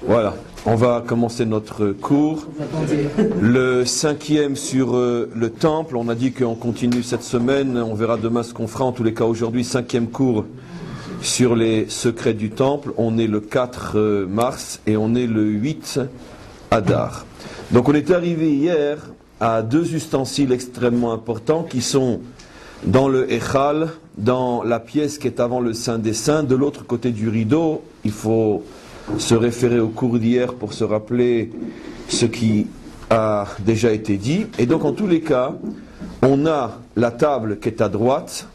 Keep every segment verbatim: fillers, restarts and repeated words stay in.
Voilà, on va commencer notre cours. Le cinquième sur euh, le temple. On a dit qu'on continue cette semaine. On verra demain ce qu'on fera. En tous les cas, aujourd'hui, cinquième cours sur les secrets du temple. On est le quatre mars et on est le huit Adar. Donc on est arrivé hier à deux ustensiles extrêmement importants qui sont dans le Echal, dans la pièce qui est avant le Saint des Saints. De l'autre côté du rideau, il faut se référer au cours d'hier pour se rappeler ce qui a déjà été dit. Et donc en tous les cas, on a la table qui est à droite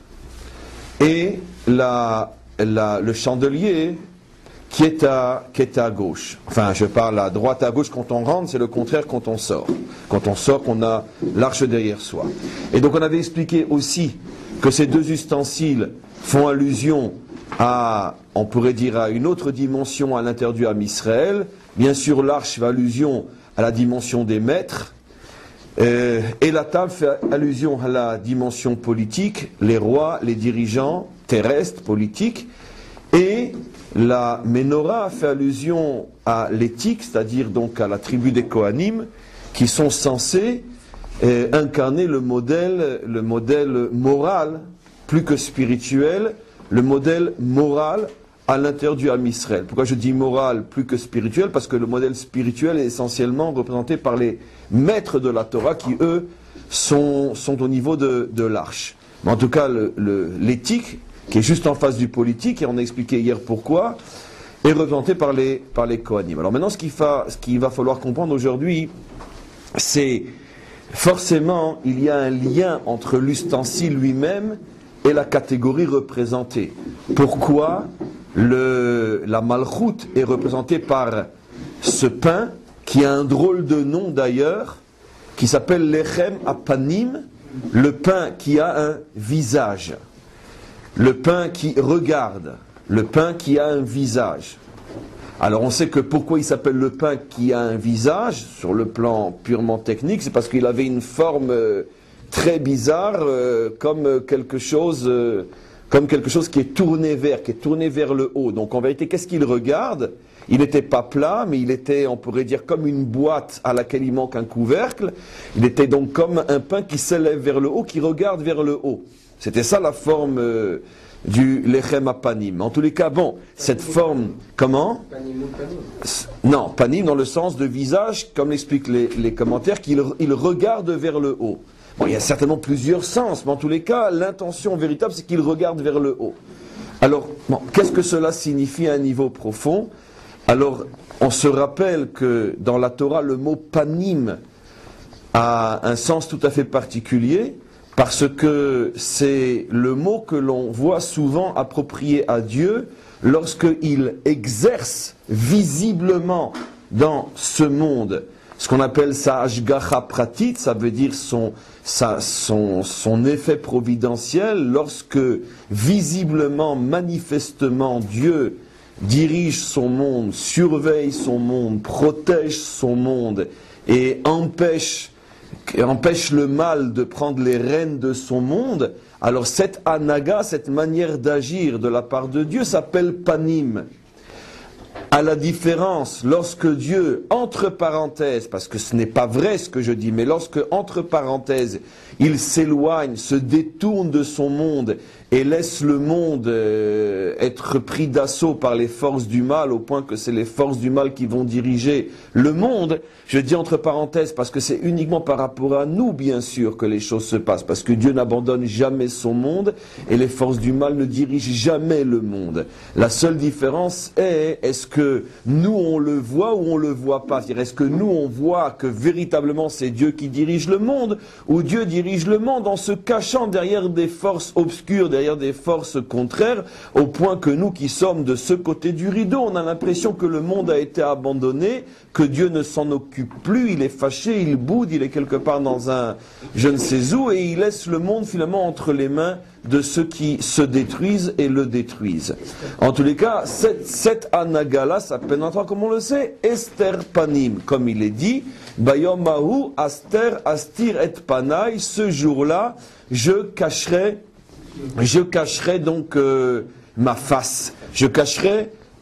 et la, la, le chandelier qui est, à, qui est à gauche. Enfin, je parle à droite, à gauche quand on rentre, c'est le contraire quand on sort. Quand on sort, on a l'arche derrière soi. Et donc on avait expliqué aussi que ces deux ustensiles font allusion à, on pourrait dire, à une autre dimension à l'intérieur du Ham Israël. Bien sûr, l'arche fait allusion à la dimension des maîtres, euh, et la table fait allusion à la dimension politique, les rois, les dirigeants terrestres, politiques, et la Ménorah fait allusion à l'éthique, c'est-à-dire donc à la tribu des Kohanim, qui sont censés euh, incarner le modèle, le modèle moral, plus que spirituel, le modèle moral à l'intérieur du Ham Israël. Pourquoi je dis moral plus que spirituel? Parce que le modèle spirituel est essentiellement représenté par les maîtres de la Torah qui, eux, sont, sont au niveau de, de l'arche. Mais en tout cas, le, le, l'éthique, qui est juste en face du politique, et on a expliqué hier pourquoi, est représenté par les, par les Kohanim. Alors maintenant, ce qu'il, fa, ce qu'il va falloir comprendre aujourd'hui, c'est forcément, il y a un lien entre l'ustensile lui-même et la catégorie représentée. Pourquoi le, la Malchut est représentée par ce pain, qui a un drôle de nom d'ailleurs, qui s'appelle Lechem Apanim, le pain qui a un visage. Le pain qui regarde, le pain qui a un visage. Alors on sait que pourquoi il s'appelle le pain qui a un visage, sur le plan purement technique, c'est parce qu'il avait une forme euh, très bizarre, euh, comme quelque chose, euh, comme quelque chose qui est tourné vers, qui est tourné vers le haut. Donc en vérité, qu'est-ce qu'il regarde? Il n'était pas plat, mais il était, on pourrait dire, comme une boîte à laquelle il manque un couvercle. Il était donc comme un pain qui s'élève vers le haut, qui regarde vers le haut. C'était ça la forme euh, du Lechem Apanim. En tous les cas, bon, cette forme, comment? Panim ou panim? Non, panim dans le sens de visage, comme l'expliquent les, les commentaires, qu'il il regarde vers le haut. Bon, il y a certainement plusieurs sens, mais en tous les cas, l'intention véritable, c'est qu'il regarde vers le haut. Alors, bon, qu'est-ce que cela signifie à un niveau profond? Alors, on se rappelle que dans la Torah, le mot panim a un sens tout à fait particulier, parce que c'est le mot que l'on voit souvent approprié à Dieu lorsqu'il exerce visiblement dans ce monde ce qu'on appelle sa ashgacha pratit, ça veut dire son, sa, son, son effet providentiel, lorsque visiblement, manifestement, Dieu dirige son monde, surveille son monde, protège son monde et empêche empêche le mal de prendre les rênes de son monde, alors cette anaga, cette manière d'agir de la part de Dieu s'appelle panim. À la différence, lorsque Dieu, entre parenthèses, parce que ce n'est pas vrai ce que je dis, mais lorsque, entre parenthèses, il s'éloigne, se détourne de son monde et laisse le monde euh, être pris d'assaut par les forces du mal, au point que c'est les forces du mal qui vont diriger le monde, je dis entre parenthèses parce que c'est uniquement par rapport à nous, bien sûr, que les choses se passent, parce que Dieu n'abandonne jamais son monde et les forces du mal ne dirigent jamais le monde. La seule différence est, est-ce que nous on le voit ou on le voit pas? C'est-à-dire, est-ce que nous on voit que véritablement c'est Dieu qui dirige le monde, ou Dieu dirige le monde en se cachant derrière des forces obscures, derrière des forces contraires, au point que nous qui sommes de ce côté du rideau, on a l'impression que le monde a été abandonné, que Dieu ne s'en occupe plus, il est fâché, il boude, il est quelque part dans un je ne sais où, et il laisse le monde finalement entre les mains de ceux qui se détruisent et le détruisent. En tous les cas, cette, cette anaga-là s'appelle, comme on le sait, Esther Panim, comme il est dit, Bayom Mahu Aster Astir et Panai, ce jour-là, je cacherai, je cacherai donc euh, ma face, je cacherai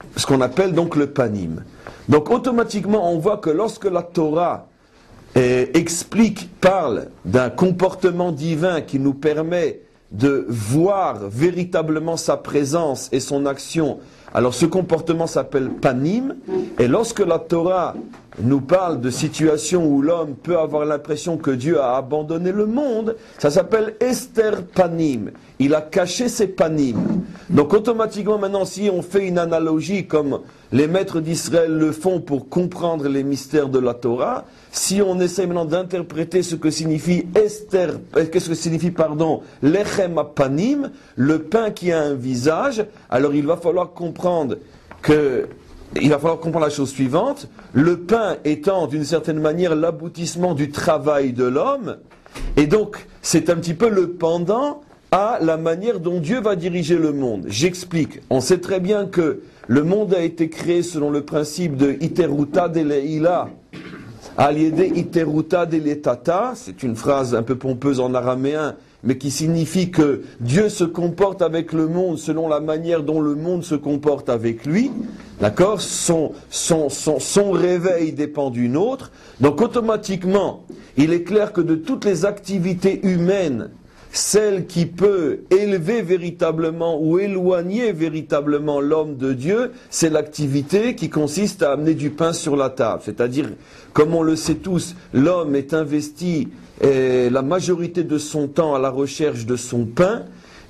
ce qu'on appelle donc le panim. Donc automatiquement, on voit que lorsque la Torah eh, explique, parle d'un comportement divin qui nous permet de voir véritablement sa présence et son action, alors ce comportement s'appelle panim, et lorsque la Torah nous parle de situations où l'homme peut avoir l'impression que Dieu a abandonné le monde, ça s'appelle ester panim. Il a caché ses panim. Donc automatiquement maintenant, si on fait une analogie comme les maîtres d'Israël le font pour comprendre les mystères de la Torah, si on essaie maintenant d'interpréter ce que signifie ester, qu'est-ce que signifie, pardon, lechem panim, le pain qui a un visage, alors il va falloir comprendre que Il va falloir comprendre la chose suivante, le pain étant d'une certaine manière l'aboutissement du travail de l'homme, et donc c'est un petit peu le pendant à la manière dont Dieu va diriger le monde. J'explique, on sait très bien que le monde a été créé selon le principe de iteruta deleila, aliede iteruta deletata, c'est une phrase un peu pompeuse en araméen, mais qui signifie que Dieu se comporte avec le monde selon la manière dont le monde se comporte avec lui, d'accord ? Son, son, son, son réveil dépend d'une autre, donc automatiquement, il est clair que de toutes les activités humaines, celle qui peut élever véritablement ou éloigner véritablement l'homme de Dieu, c'est l'activité qui consiste à amener du pain sur la table. C'est-à-dire, comme on le sait tous, l'homme est investi et la majorité de son temps à la recherche de son pain,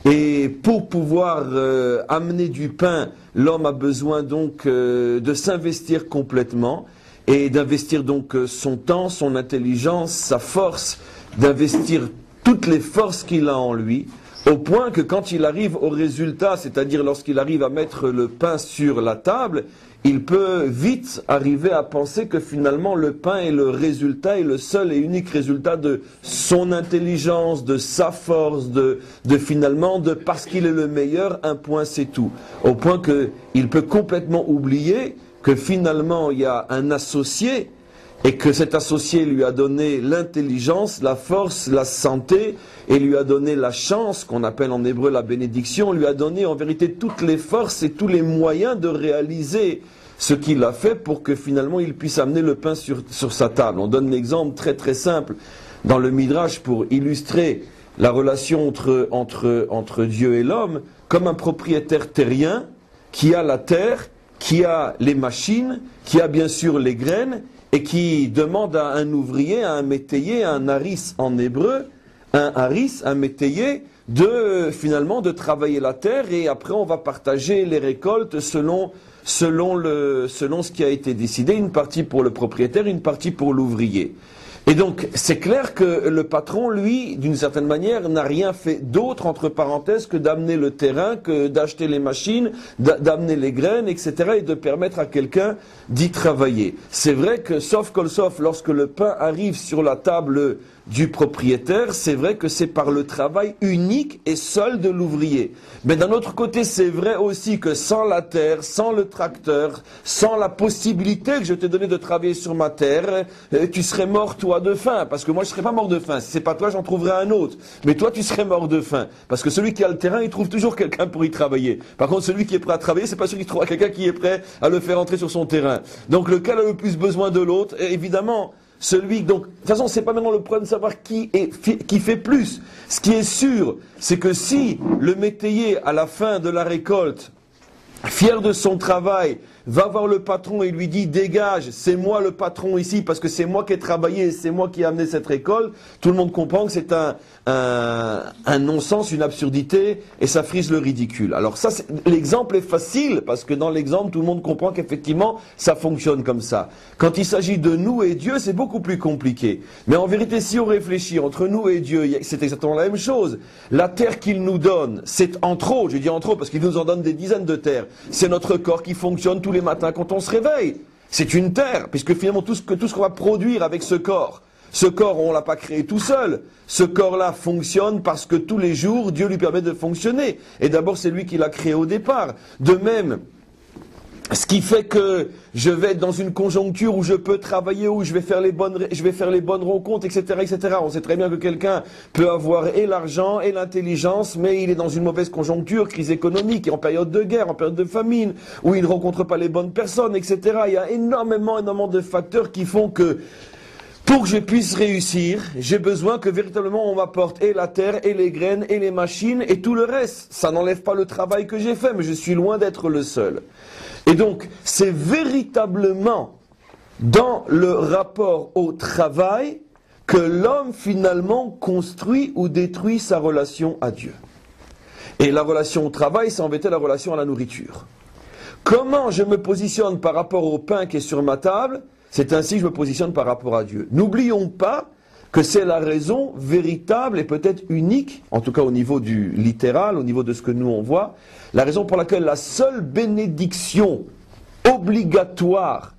et pour pouvoir euh, amener du pain, l'homme a besoin donc euh, de s'investir complètement, et d'investir donc euh, son temps, son intelligence, sa force, d'investir toutes les forces qu'il a en lui, au point que quand il arrive au résultat, c'est-à-dire lorsqu'il arrive à mettre le pain sur la table, il peut vite arriver à penser que finalement le pain est le résultat, est le seul et unique résultat de son intelligence, de sa force, de, de finalement, de parce qu'il est le meilleur, un point c'est tout. Au point qu'il peut complètement oublier que finalement il y a un associé, et que cet associé lui a donné l'intelligence, la force, la santé, et lui a donné la chance, qu'on appelle en hébreu la bénédiction, lui a donné en vérité toutes les forces et tous les moyens de réaliser ce qu'il a fait pour que finalement il puisse amener le pain sur, sur sa table. On donne l'exemple très très simple dans le Midrash pour illustrer la relation entre, entre, entre Dieu et l'homme, comme un propriétaire terrien qui a la terre, qui a les machines, qui a bien sûr les graines, et qui demande à un ouvrier, à un métayer, à un haris en hébreu, un haris, un métayer, de finalement de travailler la terre, et après on va partager les récoltes selon, selon, le, selon ce qui a été décidé, une partie pour le propriétaire, une partie pour l'ouvrier. Et donc, c'est clair que le patron, lui, d'une certaine manière, n'a rien fait d'autre, entre parenthèses, que d'amener le terrain, que d'acheter les machines, d'amener les graines, et cetera, et de permettre à quelqu'un d'y travailler. C'est vrai que, sauf kol sauf, lorsque le pain arrive sur la table du propriétaire, c'est vrai que c'est par le travail unique et seul de l'ouvrier. Mais d'un autre côté, c'est vrai aussi que sans la terre, sans le tracteur, sans la possibilité que je t'ai donnée de travailler sur ma terre, tu serais mort toi de faim. Parce que moi je serais pas mort de faim. Si c'est pas toi, j'en trouverai un autre. Mais toi, tu serais mort de faim. Parce que celui qui a le terrain, il trouve toujours quelqu'un pour y travailler. Par contre, celui qui est prêt à travailler, c'est pas sûr qu'il trouvera quelqu'un qui est prêt à le faire entrer sur son terrain. Donc lequel a le plus besoin de l'autre? Évidemment, celui, donc, de toute façon, c'est pas maintenant le problème de savoir qui est, qui fait plus. Ce qui est sûr, c'est que si le métayer, à la fin de la récolte, fier de son travail, va voir le patron et lui dit « Dégage, c'est moi le patron ici parce que c'est moi qui ai travaillé, c'est moi qui ai amené cette récolte », tout le monde comprend que c'est un, un, un non-sens, une absurdité, et ça frise le ridicule. Alors ça, l'exemple est facile parce que dans l'exemple, tout le monde comprend qu'effectivement, ça fonctionne comme ça. Quand il s'agit de nous et Dieu, c'est beaucoup plus compliqué. Mais en vérité, si on réfléchit entre nous et Dieu, c'est exactement la même chose. La terre qu'il nous donne, c'est en trop, je dis en trop parce qu'il nous en donne des dizaines de terres. C'est notre corps qui fonctionne tous les matins quand on se réveille. C'est une terre, puisque finalement tout ce que tout ce qu'on va produire avec ce corps, ce corps on l'a pas créé tout seul. Ce corps-là fonctionne parce que tous les jours Dieu lui permet de fonctionner. Et d'abord c'est lui qui l'a créé au départ. De même, Ce qui fait que je vais être dans une conjoncture où je peux travailler, où je vais faire les bonnes, je vais faire les bonnes rencontres, et cetera, et cetera. On sait très bien que quelqu'un peut avoir et l'argent et l'intelligence, mais il est dans une mauvaise conjoncture, crise économique, et en période de guerre, en période de famine, où il ne rencontre pas les bonnes personnes, et cetera. Il y a énormément, énormément de facteurs qui font que pour que je puisse réussir, j'ai besoin que véritablement on m'apporte et la terre, et les graines, et les machines, et tout le reste. Ça n'enlève pas le travail que j'ai fait, mais je suis loin d'être le seul. Et donc, c'est véritablement dans le rapport au travail que l'homme finalement construit ou détruit sa relation à Dieu. Et la relation au travail, c'est en vérité la relation à la nourriture. Comment je me positionne par rapport au pain qui est sur ma table ? C'est ainsi que je me positionne par rapport à Dieu. N'oublions pas que c'est la raison véritable et peut-être unique, en tout cas au niveau du littéral, au niveau de ce que nous on voit, la raison pour laquelle la seule bénédiction obligatoire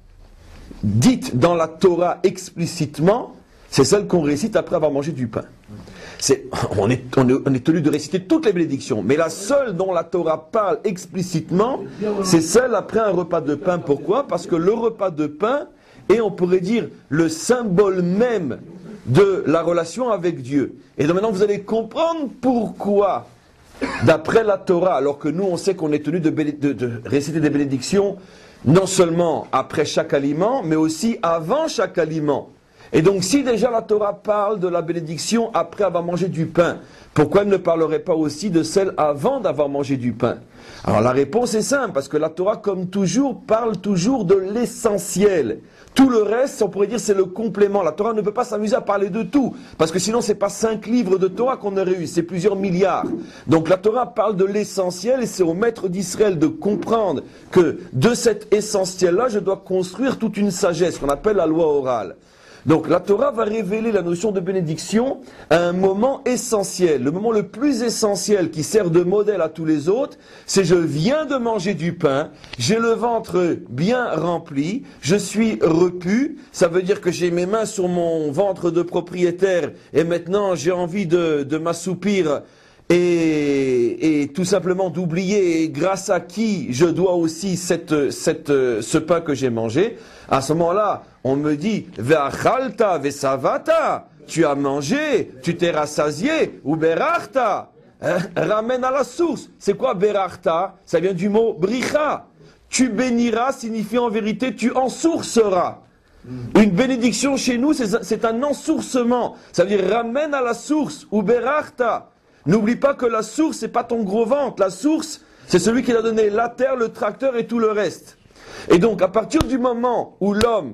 dite dans la Torah explicitement, c'est celle qu'on récite après avoir mangé du pain. C'est, on, est, on, est, on est tenu de réciter toutes les bénédictions, mais la seule dont la Torah parle explicitement, c'est celle après un repas de pain. Pourquoi ? Parce que le repas de pain est, on pourrait dire, le symbole même de la relation avec Dieu. Et donc maintenant vous allez comprendre pourquoi, d'après la Torah, alors que nous on sait qu'on est tenu de, béné- de, de réciter des bénédictions, non seulement après chaque aliment, mais aussi avant chaque aliment. Et donc si déjà la Torah parle de la bénédiction après avoir mangé du pain, pourquoi elle ne parlerait pas aussi de celle avant d'avoir mangé du pain ? Alors la réponse est simple, parce que la Torah, comme toujours, parle toujours de l'essentiel. Tout le reste, on pourrait dire, c'est le complément. La Torah ne peut pas s'amuser à parler de tout, parce que sinon c'est pas cinq livres de Torah qu'on aurait eu, c'est plusieurs milliards. Donc la Torah parle de l'essentiel, et c'est au maître d'Israël de comprendre que de cet essentiel-là, je dois construire toute une sagesse, qu'on appelle la loi orale. Donc la Torah va révéler la notion de bénédiction à un moment essentiel. Le moment le plus essentiel qui sert de modèle à tous les autres, c'est je viens de manger du pain, j'ai le ventre bien rempli, je suis repu, ça veut dire que j'ai mes mains sur mon ventre de propriétaire et maintenant j'ai envie de, de m'assoupir et, et tout simplement d'oublier grâce à qui je dois aussi cette, cette, ce pain que j'ai mangé. À ce moment-là, on me dit « Ve'achalta ve'savata » tu as mangé, tu t'es rassasié, ou « berachta » hein, ramène à la source. C'est quoi « berachta » Ça vient du mot « bricha ». Tu béniras signifie en vérité « tu ensourceras ». Une bénédiction chez nous, c'est, c'est un ensourcement. Ça veut dire « ramène à la source » ou « berachta ». N'oublie pas que la source, c'est pas ton gros ventre. La source, c'est celui qui a donné la terre, le tracteur et tout le reste. Et donc, à partir du moment où l'homme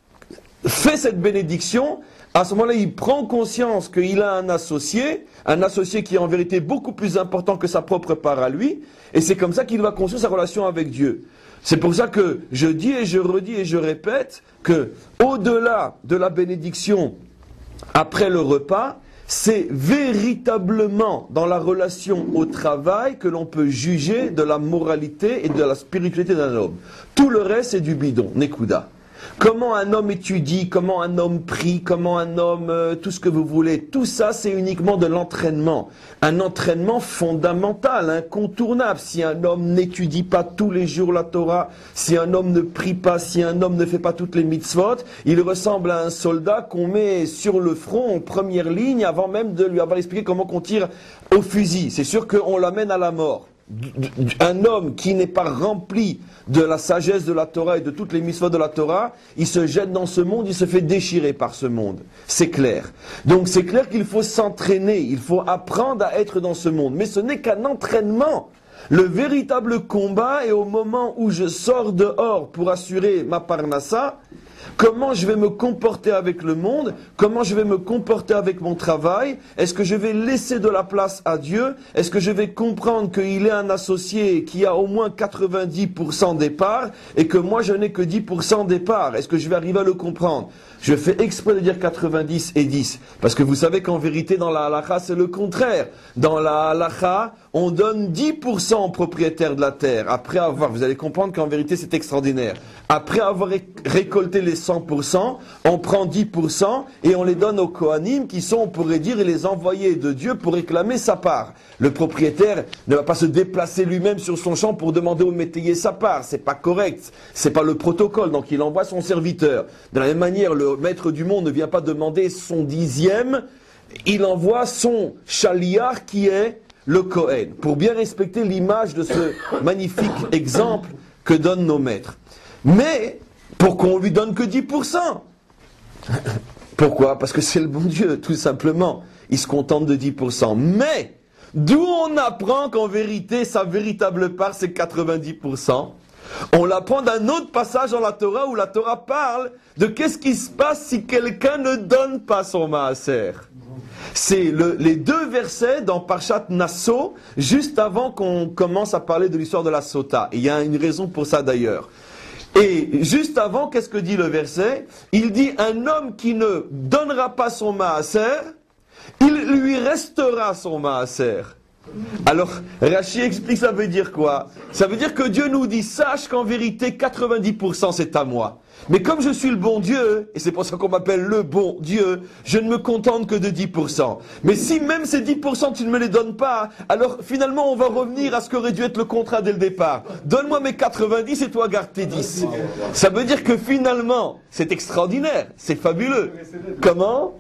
fait cette bénédiction, à ce moment-là, il prend conscience qu'il a un associé, un associé qui est en vérité beaucoup plus important que sa propre part à lui, et c'est comme ça qu'il va construire sa relation avec Dieu. C'est pour ça que je dis et je redis et je répète que, au-delà de la bénédiction après le repas, c'est véritablement dans la relation au travail que l'on peut juger de la moralité et de la spiritualité d'un homme. Tout le reste, c'est du bidon, Nekuda. Comment un homme étudie, comment un homme prie, comment un homme, euh, tout ce que vous voulez, tout ça c'est uniquement de l'entraînement. Un entraînement fondamental, incontournable. Si un homme n'étudie pas tous les jours la Torah, si un homme ne prie pas, si un homme ne fait pas toutes les mitzvot, il ressemble à un soldat qu'on met sur le front en première ligne avant même de lui avoir expliqué comment on tire au fusil. C'est sûr qu'on l'amène à la mort. Un homme qui n'est pas rempli de la sagesse de la Torah et de toutes les mitzvot de la Torah, il se jette dans ce monde, il se fait déchirer par ce monde. C'est clair. Donc c'est clair qu'il faut s'entraîner, il faut apprendre à être dans ce monde. Mais ce n'est qu'un entraînement. Le véritable combat est au moment où je sors dehors pour assurer ma parnassa. Comment je vais me comporter avec le monde? Comment je vais me comporter avec mon travail? Est-ce que je vais laisser de la place à Dieu? Est-ce que je vais comprendre qu'il est un associé qui a au moins quatre-vingt-dix pour cent des parts et que moi je n'ai que dix pour cent des parts? Est-ce que je vais arriver à le comprendre? Je fais exprès de dire quatre-vingt-dix et dix, parce que vous savez qu'en vérité dans la halakha c'est le contraire. Dans la halakha, on donne dix pour cent aux propriétaires de la terre. Après avoir, vous allez comprendre qu'en vérité c'est extraordinaire. Après avoir récolté les cent pour cent, on prend dix pour cent et on les donne aux Kohanim qui sont, on pourrait dire, les envoyés de Dieu pour réclamer sa part. Le propriétaire ne va pas se déplacer lui-même sur son champ pour demander au métayer sa part. C'est pas correct. C'est pas le protocole. Donc il envoie son serviteur. De la même manière, le maître du monde ne vient pas demander son dixième. Il envoie son chaliar qui est le Kohen, pour bien respecter l'image de ce magnifique exemple que donnent nos maîtres. Mais, pour qu'on lui donne que dix pour cent. Pourquoi? Parce que c'est le bon Dieu, tout simplement. Il se contente de dix pour cent. Mais, d'où on apprend qu'en vérité, sa véritable part, c'est quatre-vingt-dix pour cent. On l'apprend d'un autre passage dans la Torah où la Torah parle de qu'est-ce qui se passe si quelqu'un ne donne pas son maaser. C'est le, les deux versets dans Parshat Nasso, juste avant qu'on commence à parler de l'histoire de la Sota. Et il y a une raison pour ça d'ailleurs. Et juste avant, qu'est-ce que dit le verset? Il dit, un homme qui ne donnera pas son maaser, il lui restera son maaser. Alors, Rashi explique, ça veut dire quoi? Ça veut dire que Dieu nous dit, sache qu'en vérité, quatre-vingt-dix pour cent c'est à moi. Mais comme je suis le bon Dieu, et c'est pour ça qu'on m'appelle le bon Dieu, je ne me contente que de dix pour cent. Mais si même ces dix pour cent tu ne me les donnes pas, alors finalement on va revenir à ce qu'aurait dû être le contrat dès le départ. Donne-moi mes quatre-vingt-dix et toi garde tes dix. Ça veut dire que finalement, c'est extraordinaire, c'est fabuleux. Comment?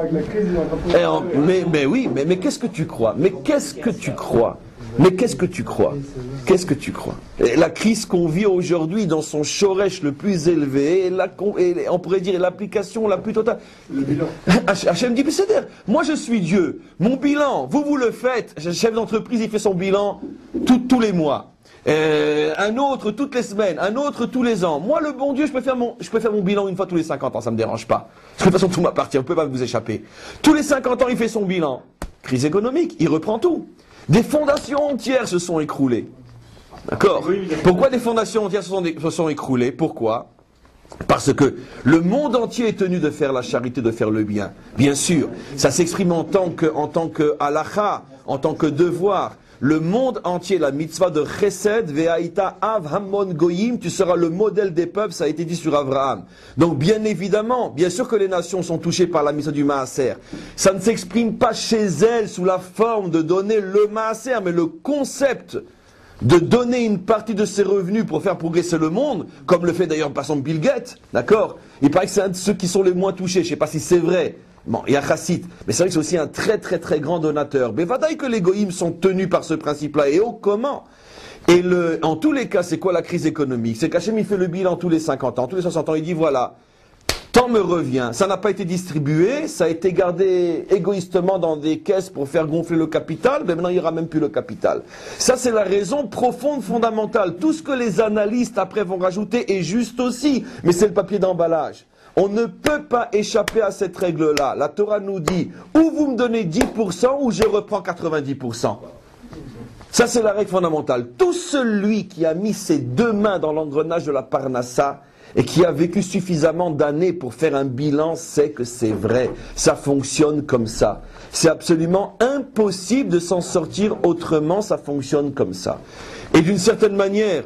Et en, mais, mais oui, mais, mais qu'est-ce que tu crois? Mais qu'est-ce que tu crois? Mais qu'est-ce que tu crois? Qu'est-ce que tu crois? Et la crise qu'on vit aujourd'hui dans son shoresh le plus élevé, et la, et on pourrait dire l'application la plus totale. Le bilan. Hachem dit, c'est dire, moi je suis Dieu, mon bilan, vous vous le faites, le chef d'entreprise il fait son bilan tout, tous les mois. Euh, un autre toutes les semaines, un autre tous les ans. Moi le bon Dieu, je peux faire mon, je peux faire mon bilan une fois tous les cinquante ans, ça me dérange pas. De toute façon tout m'appartient, vous ne pouvez pas vous échapper. Tous les cinquante ans il fait son bilan. Crise économique, il reprend tout. Des fondations entières se sont écroulées. D'accord? Pourquoi des fondations entières se sont, se sont écroulées? Pourquoi? Parce que le monde entier est tenu de faire la charité, de faire le bien. Bien sûr, ça s'exprime en tant que, en tant que halakha, en tant que devoir. Le monde entier, la mitzvah de Chesed, Ve'aïta Av Hamon Goyim, tu seras le modèle des peuples, ça a été dit sur Abraham. Donc bien évidemment, bien sûr que les nations sont touchées par la mitzvah du Maaser. Ça ne s'exprime pas chez elles sous la forme de donner le Maaser, mais le concept de donner une partie de ses revenus pour faire progresser le monde, comme le fait d'ailleurs par exemple Bill Gates, d'accord? Il paraît que c'est un de ceux qui sont les moins touchés, je ne sais pas si c'est vrai. Bon, il y a Chassid, mais c'est vrai que c'est aussi un très très très grand donateur. Mais vadaï que les goïms sont tenus par ce principe-là. Et oh, comment? Et le, en tous les cas, c'est quoi la crise économique? C'est qu'Hachem il fait le bilan tous les cinquante ans, tous les soixante ans, il dit voilà, tant me revient, ça n'a pas été distribué, ça a été gardé égoïstement dans des caisses pour faire gonfler le capital, mais maintenant il n'y aura même plus le capital. Ça c'est la raison profonde, fondamentale. Tout ce que les analystes après vont rajouter est juste aussi, mais c'est le papier d'emballage. On ne peut pas échapper à cette règle-là. La Torah nous dit, ou vous me donnez dix pour cent, ou je reprends quatre-vingt-dix pour cent. Ça, c'est la règle fondamentale. Tout celui qui a mis ses deux mains dans l'engrenage de la Parnassa, et qui a vécu suffisamment d'années pour faire un bilan, sait que c'est vrai. Ça fonctionne comme ça. C'est absolument impossible de s'en sortir autrement, ça fonctionne comme ça. Et d'une certaine manière,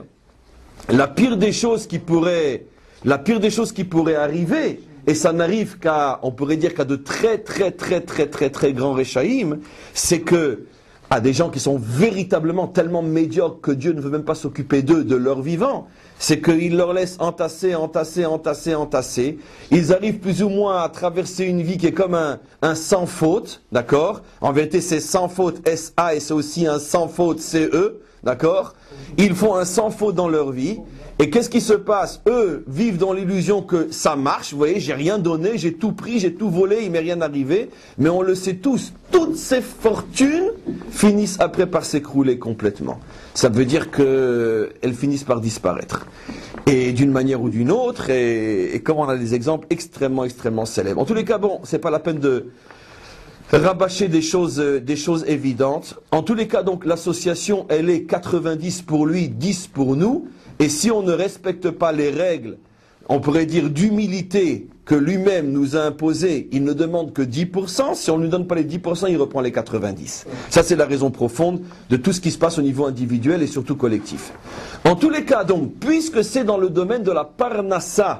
la pire des choses qui pourrait... La pire des choses qui pourraient arriver, et ça n'arrive qu'à, on pourrait dire qu'à de très très très très très très grands réchaïm, c'est que à des gens qui sont véritablement tellement médiocres que Dieu ne veut même pas s'occuper d'eux, de leur vivant, c'est qu'il leur laisse entasser, entasser, entasser, entasser. Ils arrivent plus ou moins à traverser une vie qui est comme un, un sans faute, d'accord? En vérité c'est sans faute S A et c'est aussi un sans faute C E, d'accord? Ils font un sans faute dans leur vie. Et qu'est-ce qui se passe? Eux vivent dans l'illusion que ça marche, vous voyez, j'ai rien donné, j'ai tout pris, j'ai tout volé, il m'est rien arrivé. Mais on le sait tous, toutes ces fortunes finissent après par s'écrouler complètement. Ça veut dire qu'elles finissent par disparaître. Et d'une manière ou d'une autre, et, et comme on a des exemples extrêmement, extrêmement célèbres. En tous les cas, bon, c'est pas la peine de rabâcher des choses, des choses évidentes. En tous les cas, donc, l'association, elle est quatre-vingt-dix pour lui, dix pour nous. Et si on ne respecte pas les règles, on pourrait dire d'humilité que lui-même nous a imposées, il ne demande que dix pour cent. Si on ne lui donne pas les dix pour cent, il reprend les quatre-vingt-dix. Ça, c'est la raison profonde de tout ce qui se passe au niveau individuel et surtout collectif. En tous les cas, donc, puisque c'est dans le domaine de la parnassa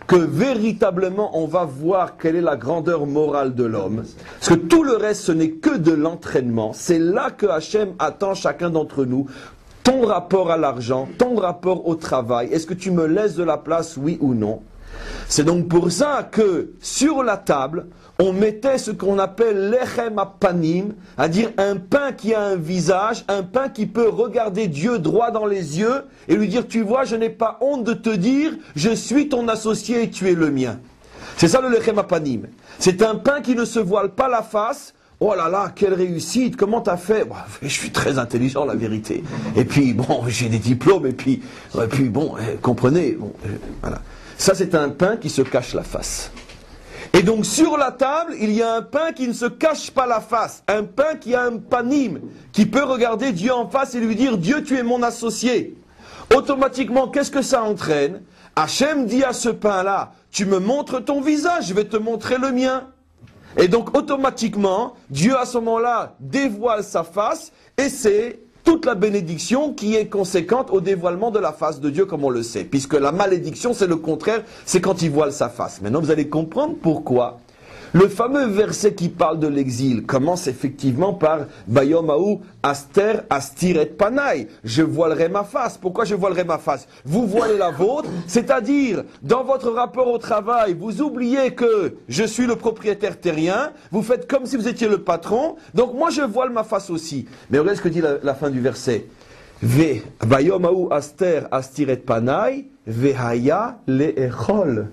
que véritablement on va voir quelle est la grandeur morale de l'homme. Parce que tout le reste, ce n'est que de l'entraînement. C'est là que Hachem attend chacun d'entre nous. Ton rapport à l'argent, ton rapport au travail, est-ce que tu me laisses de la place, oui ou non? C'est donc pour ça que sur la table, on mettait ce qu'on appelle l'echem apanim, c'est-à-dire un pain qui a un visage, un pain qui peut regarder Dieu droit dans les yeux et lui dire, tu vois, je n'ai pas honte de te dire, je suis ton associé et tu es le mien. C'est ça le lechem apanim. C'est un pain qui ne se voile pas la face. Oh là là, quelle réussite, comment t'as fait? Bon, je suis très intelligent, la vérité. Et puis, bon, j'ai des diplômes, et puis, et puis bon, eh, comprenez, bon, eh, voilà. Ça, c'est un pain qui se cache la face. Et donc, sur la table, il y a un pain qui ne se cache pas la face. Un pain qui a un panim, qui peut regarder Dieu en face et lui dire, Dieu, tu es mon associé. Automatiquement, qu'est-ce que ça entraîne? Hachem dit à ce pain-là, tu me montres ton visage, je vais te montrer le mien. Et donc, automatiquement, Dieu, à ce moment-là, dévoile sa face, et c'est toute la bénédiction qui est conséquente au dévoilement de la face de Dieu, comme on le sait. Puisque la malédiction, c'est le contraire, c'est quand il voile sa face. Maintenant, vous allez comprendre pourquoi. Le fameux verset qui parle de l'exil commence effectivement par Bayom Haou Aster Astir et Panay. Je voilerai ma face. Pourquoi je voilerai ma face? Vous voilez la vôtre, c'est-à-dire, dans votre rapport au travail, vous oubliez que je suis le propriétaire terrien, vous faites comme si vous étiez le patron, donc moi je voile ma face aussi. Mais regardez ce que dit la, la fin du verset. Ve Bayom Haou Aster Astir et Panay, Vehaya le'echol.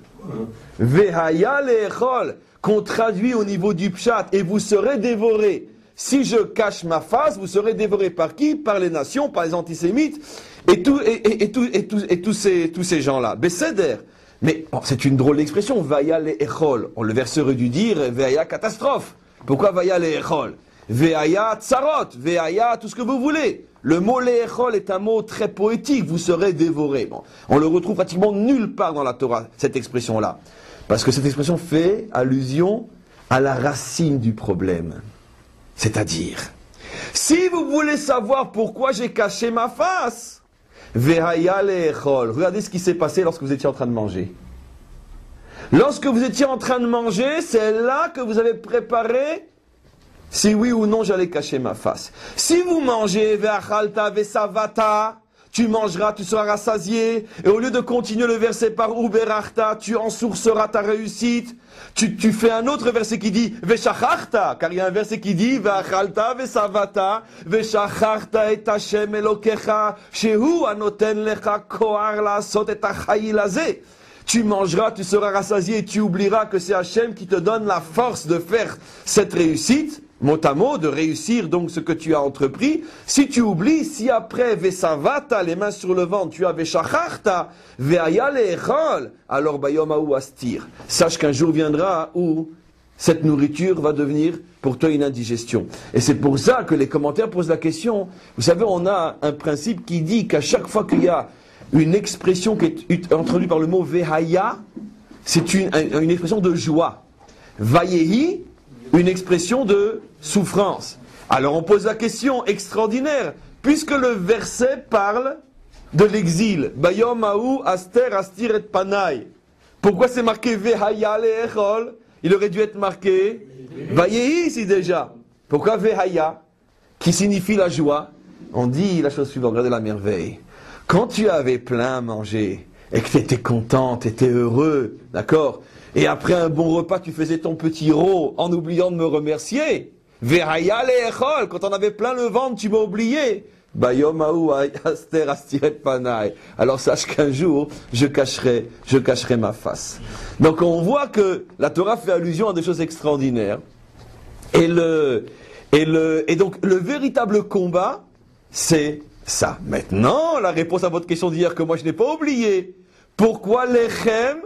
Vehaya le'echol. Qu'on traduit au niveau du pshat, et vous serez dévorés. Si je cache ma face, vous serez dévorés par qui? Par les nations, par les antisémites, et, tout, et, et, et, tout, et, tout, et tous ces, tous ces gens-là. Besséder. Mais oh, c'est une drôle d'expression, Vaya le echol. Le verset aurait dû dire Vaya catastrophe. Pourquoi Vaya le echol? Vaya tsarot, Vaya tout ce que vous voulez. Le mot le echol est un mot très poétique, vous serez dévorés. Bon, on le retrouve pratiquement nulle part dans la Torah, cette expression-là. Parce que cette expression fait allusion à la racine du problème. C'est-à-dire, si vous voulez savoir pourquoi j'ai caché ma face, Vehaya le'echol. Regardez ce qui s'est passé lorsque vous étiez en train de manger. Lorsque vous étiez en train de manger, c'est là que vous avez préparé si oui ou non j'allais cacher ma face. Si vous mangez Ve'achalta ve'savata, tu mangeras, tu seras rassasié, et au lieu de continuer le verset par Uberachta, tu ensourceras ta réussite. Tu, tu fais un autre verset qui dit Veshacharta, car il y a un verset qui dit Ve'achalta ve'savata, Veshacharta et Hashem Elokecha, Shehu anoten lecha koar la'asot et ha'chayil hazeh. Tu mangeras, tu seras rassasié, et tu oublieras que c'est Hashem qui te donne la force de faire cette réussite. Mot à mot, de réussir donc ce que tu as entrepris. Si tu oublies, si après Vesavata, les mains sur le ventre, tu as Veshacharta, Ve'aya le'echol, alors Bayom Haou Astir. Sache qu'un jour viendra où cette nourriture va devenir pour toi une indigestion. Et c'est pour ça que les commentaires posent la question. Vous savez, on a un principe qui dit qu'à chaque fois qu'il y a une expression qui est introduite par le mot Vehaya, c'est une, une expression de joie. Vayehi, une expression de souffrance. Alors on pose la question extraordinaire, puisque le verset parle de l'exil, Bayom Haou Aster Astir et Panay. Pourquoi c'est marqué Vehaya le'echol? Il aurait dû être marqué Vayehi ici déjà. Pourquoi Vehaya, qui signifie la joie? On dit la chose suivante, regardez la merveille. Quand tu avais plein à manger et que tu étais content, tu étais heureux, d'accord? Et après un bon repas, tu faisais ton petit rot en oubliant de me remercier. Vehaya le'echol, quand on avait plein le ventre, tu m'as oublié. Bayom Haou Aster Astir et Panay. Alors sache qu'un jour, je cacherai, je cacherai ma face. Donc on voit que la Torah fait allusion à des choses extraordinaires. Et le, et le, et donc le véritable combat, c'est ça. Maintenant, la réponse à votre question d'hier que moi je n'ai pas oublié. Pourquoi l'echem?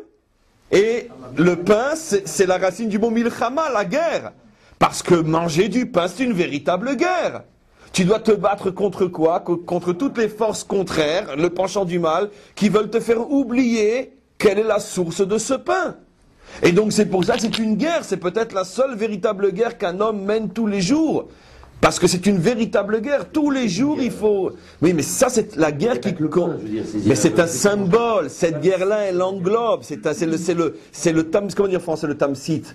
Et le pain, c'est, c'est la racine du mot milchama, la guerre. Parce que manger du pain, c'est une véritable guerre. Tu dois te battre contre quoi? Contre toutes les forces contraires, le penchant du mal, qui veulent te faire oublier quelle est la source de ce pain. Et donc c'est pour ça que c'est une guerre, c'est peut-être la seule véritable guerre qu'un homme mène tous les jours. Parce que c'est une véritable guerre. Tous les jours, il faut... Oui, mais ça, c'est la guerre qui... Mais c'est un symbole. Cette guerre-là, elle englobe. C'est un- c'est le... C'est le... C'est le tam... Comment dire en français, le tamsit?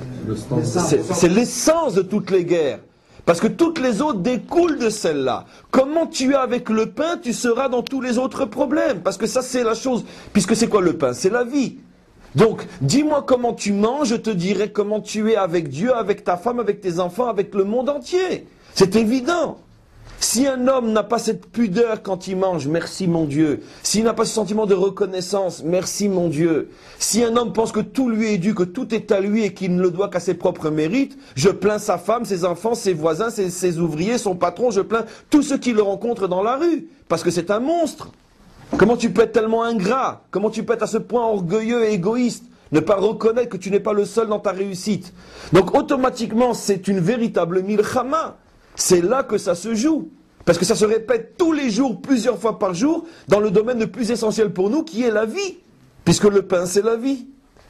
C'est c'est l'essence de toutes les guerres. Parce que toutes les autres découlent de celle-là. Comment tu es avec le pain, tu seras dans tous les autres problèmes. Parce que ça, c'est la chose. Puisque c'est quoi le pain? C'est la vie. Donc, dis-moi comment tu manges, je te dirai comment tu es avec Dieu, avec ta femme, avec tes enfants, avec le monde entier. C'est évident. Si un homme n'a pas cette pudeur quand il mange, merci mon Dieu. S'il n'a pas ce sentiment de reconnaissance, merci mon Dieu. Si un homme pense que tout lui est dû, que tout est à lui et qu'il ne le doit qu'à ses propres mérites, je plains sa femme, ses enfants, ses voisins, ses, ses ouvriers, son patron, je plains tous ceux qui le rencontrent dans la rue. Parce que c'est un monstre. Comment tu peux être tellement ingrat? Comment tu peux être à ce point orgueilleux et égoïste? Ne pas reconnaître que tu n'es pas le seul dans ta réussite. Donc automatiquement, c'est une véritable milchama. C'est là que ça se joue. Parce que ça se répète tous les jours, plusieurs fois par jour, dans le domaine le plus essentiel pour nous, qui est la vie. Puisque le pain, c'est la vie.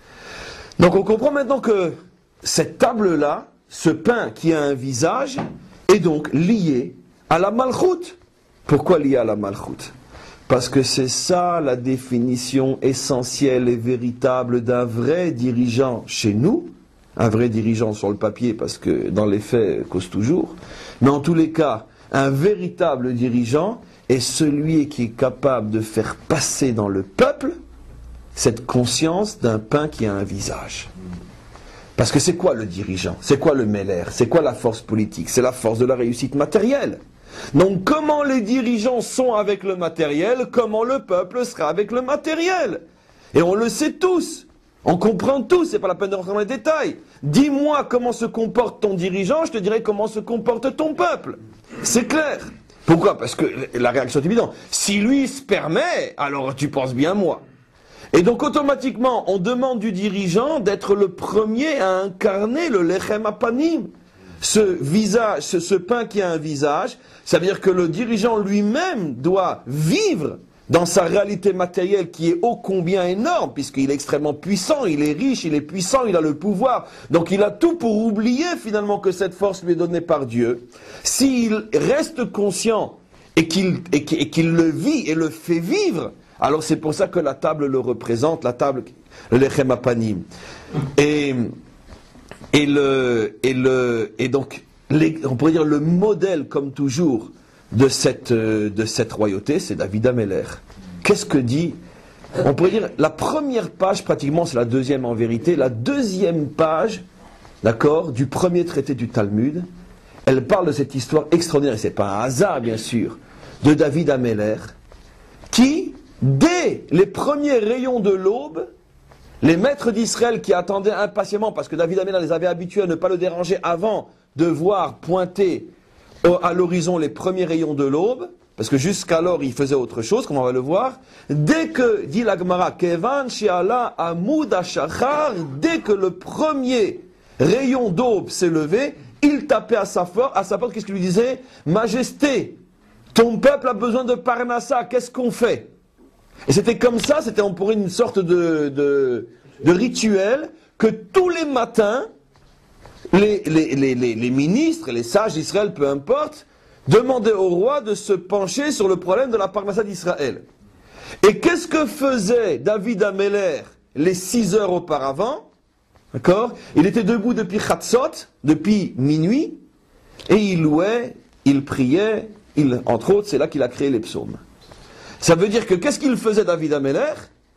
Donc on comprend maintenant que cette table-là, ce pain qui a un visage, est donc lié à la malchoute. Pourquoi lié à la malchoute? Parce que c'est ça la définition essentielle et véritable d'un vrai dirigeant chez nous. Un vrai dirigeant sur le papier, parce que dans les faits, cause toujours. Mais en tous les cas, un véritable dirigeant est celui qui est capable de faire passer dans le peuple cette conscience d'un pain qui a un visage. Parce que c'est quoi le dirigeant? C'est quoi le mêler? C'est quoi la force politique? C'est la force de la réussite matérielle. Donc comment les dirigeants sont avec le matériel, comment le peuple sera avec le matériel. Et on le sait tous. On comprend tous, c'est pas la peine de rentrer dans les détails. Dis-moi comment se comporte ton dirigeant, je te dirai comment se comporte ton peuple. C'est clair. Pourquoi? Parce que la réaction est évidente. Si lui se permet, alors tu penses bien moi. Et donc automatiquement, on demande du dirigeant d'être le premier à incarner le lechem apanim. Ce visage, ce, ce pain qui a un visage, ça veut dire que le dirigeant lui-même doit vivre dans sa réalité matérielle qui est ô combien énorme, puisqu'il est extrêmement puissant, il est riche, il est puissant, il a le pouvoir. Donc il a tout pour oublier finalement que cette force lui est donnée par Dieu. S'il reste conscient et qu'il et qu'il, et qu'il le vit et le fait vivre, alors c'est pour ça que la table le représente, la table, le lechem apanim. Et, et, le, et, le, et donc, les, on pourrait dire le modèle, comme toujours, de cette, de cette royauté, c'est David Ameller. Qu'est-ce que dit? On pourrait dire, la première page, pratiquement, c'est la deuxième en vérité, la deuxième page, d'accord, du premier traité du Talmud, elle parle de cette histoire extraordinaire, et c'est pas un hasard, bien sûr, de David Ameller, qui, dès les premiers rayons de l'aube, les maîtres d'Israël qui attendaient impatiemment, parce que David Ameller les avait habitués à ne pas le déranger avant de voir pointer à l'horizon les premiers rayons de l'aube, parce que jusqu'alors il faisait autre chose, comme on va le voir, dès que, dit la Gemara, Kevan Sheala Amud Ashachar, dès que le premier rayon d'aube s'est levé, il tapait à sa, for- à sa porte, qu'est-ce qu'il lui disait? Majesté, ton peuple a besoin de Parnassa, qu'est-ce qu'on fait? Et c'était comme ça, c'était on pourrait une sorte de, de, de rituel, que tous les matins, Les, les, les, les, les ministres, les sages d'Israël, peu importe, demandaient au roi de se pencher sur le problème de la Parnassa d'Israël. Et qu'est-ce que faisait David Ameller les six heures auparavant? D'accord? Il était debout depuis Chatzot, depuis minuit, et il louait, il priait, il, entre autres, c'est là qu'il a créé les psaumes. Ça veut dire que qu'est-ce qu'il faisait David Ameller?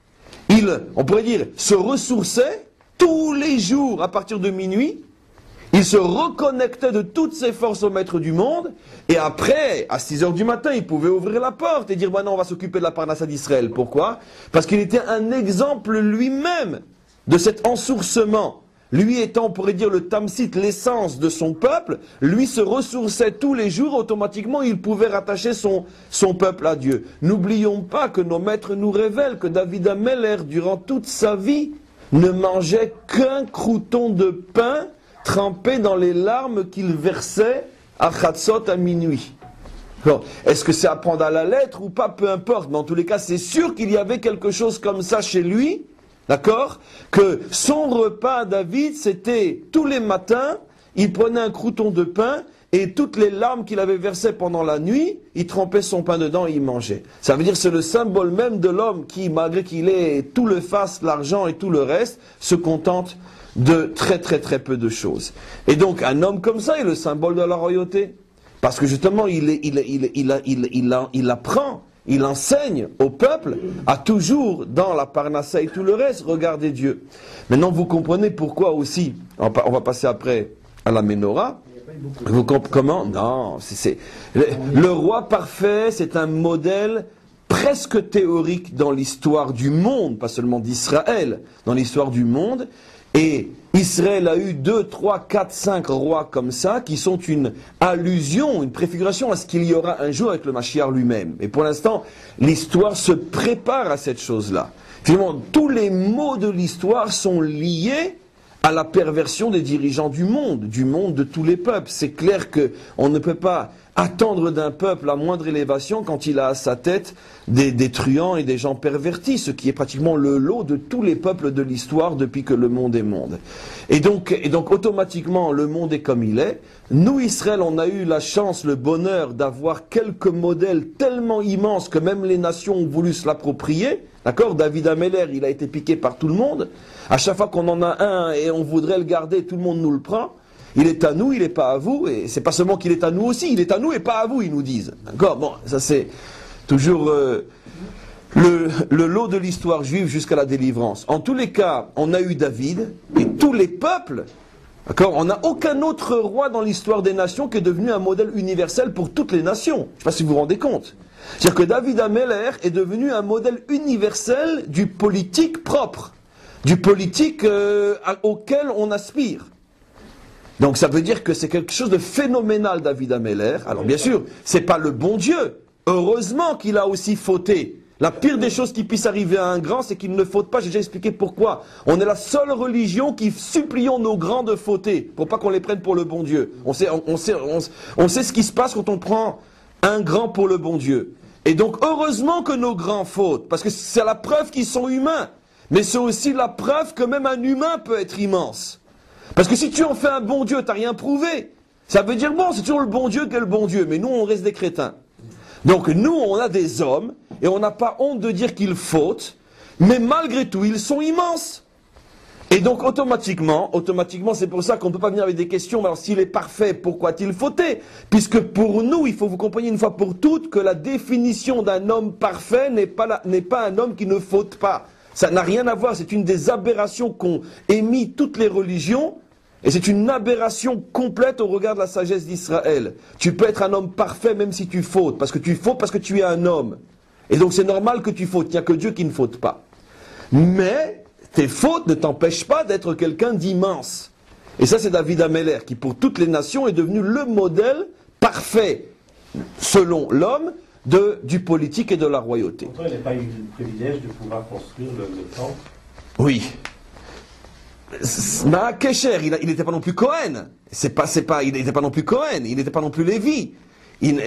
Il, on pourrait dire, se ressourçait tous les jours à partir de minuit. Il se reconnectait de toutes ses forces au maître du monde, et après, à six heures du matin, il pouvait ouvrir la porte et dire, bah non, on va s'occuper de la Parnassa d'Israël. Pourquoi? Parce qu'il était un exemple lui-même de cet ensourcement. Lui étant, on pourrait dire, le tamsit, l'essence de son peuple, lui se ressourçait tous les jours, automatiquement, il pouvait rattacher son, son peuple à Dieu. N'oublions pas que nos maîtres nous révèlent que David Ameller, durant toute sa vie, ne mangeait qu'un crouton de pain trempé dans les larmes qu'il versait à Chatzot à minuit. Alors, est-ce que c'est à prendre à la lettre ou pas? Peu importe, mais en tous les cas, c'est sûr qu'il y avait quelque chose comme ça chez lui, d'accord? Que son repas à David, c'était tous les matins, il prenait un crouton de pain et toutes les larmes qu'il avait versées pendant la nuit, il trempait son pain dedans et il mangeait. Ça veut dire que c'est le symbole même de l'homme qui, malgré qu'il ait tout le faste, l'argent et tout le reste, se contente de très très très peu de choses. Et donc un homme comme ça est le symbole de la royauté. Parce que justement, il, est, il, est, il, est, il, a, il, il, a, il apprend, il enseigne au peuple à toujours, dans la parnassa et tout le reste, regarder Dieu. Maintenant, vous comprenez pourquoi aussi, on va passer après à la Ménorah. Vous comprenez comment? Non, c'est, c'est, le, le roi parfait, c'est un modèle presque théorique dans l'histoire du monde, pas seulement d'Israël, dans l'histoire du monde. Et Israël a eu deux, trois, quatre, cinq rois comme ça, qui sont une allusion, une préfiguration à ce qu'il y aura un jour avec le Mashiach lui-même. Et pour l'instant, l'histoire se prépare à cette chose-là. Finalement, tous les mots de l'histoire sont liés à la perversion des dirigeants du monde, du monde de tous les peuples. C'est clair qu'on ne peut pas attendre d'un peuple la moindre élévation quand il a à sa tête des, des truands et des gens pervertis, ce qui est pratiquement le lot de tous les peuples de l'histoire depuis que le monde est monde. Et donc, et donc automatiquement, le monde est comme il est. Nous, Israël, on a eu la chance, le bonheur d'avoir quelques modèles tellement immenses que même les nations ont voulu se l'approprier. D'accord? David Ameller, il a été piqué par tout le monde. À chaque fois qu'on en a un et on voudrait le garder, tout le monde nous le prend. Il est à nous, il n'est pas à vous, et c'est pas seulement qu'il est à nous aussi, il est à nous et pas à vous, ils nous disent. D'accord? Bon, ça c'est toujours euh, le, le lot de l'histoire juive jusqu'à la délivrance. En tous les cas, on a eu David, et tous les peuples, d'accord? On n'a aucun autre roi dans l'histoire des nations qui est devenu un modèle universel pour toutes les nations. Je ne sais pas si vous vous rendez compte. C'est-à-dire que David Ameller est devenu un modèle universel du politique propre, du politique euh, auquel on aspire. Donc ça veut dire que c'est quelque chose de phénoménal, David Ameller. Alors bien sûr, c'est pas le bon Dieu. Heureusement qu'il a aussi fauté. La pire des choses qui puisse arriver à un grand, c'est qu'il ne faute pas. J'ai déjà expliqué pourquoi. On est la seule religion qui supplions nos grands de fauter, pour pas qu'on les prenne pour le bon Dieu. On sait, on, on sait, on, on sait ce qui se passe quand on prend un grand pour le bon Dieu. Et donc heureusement que nos grands fautent, parce que c'est la preuve qu'ils sont humains. Mais c'est aussi la preuve que même un humain peut être immense. Parce que si tu en fais un bon Dieu, tu n'as rien prouvé. Ça veut dire, bon, c'est toujours le bon Dieu qui est le bon Dieu, mais nous, on reste des crétins. Donc nous, on a des hommes, et on n'a pas honte de dire qu'ils fautent, mais malgré tout, ils sont immenses. Et donc, automatiquement, automatiquement, c'est pour ça qu'on ne peut pas venir avec des questions, mais alors s'il est parfait, pourquoi a-t-il fauté? Puisque pour nous, il faut vous compreniez une fois pour toutes que la définition d'un homme parfait n'est pas, la, n'est pas un homme qui ne faute pas. Ça n'a rien à voir, c'est une des aberrations qu'ont émis toutes les religions, et c'est une aberration complète au regard de la sagesse d'Israël. Tu peux être un homme parfait même si tu fautes, parce que tu fautes parce que tu es un homme. Et donc c'est normal que tu fautes, il n'y a que Dieu qui ne faute pas. Mais tes fautes ne t'empêchent pas d'être quelqu'un d'immense. Et ça c'est David Ameller, qui pour toutes les nations est devenu le modèle parfait, selon l'homme, De, du politique et de la royauté. Pourtant, il n'a pas eu le privilège de pouvoir construire le, le temple. Oui. Ma Kesher, il n'était pas non plus Cohen. C'est pas, c'est pas, il n'était pas non plus Cohen. Il n'était pas non plus Lévi. Il,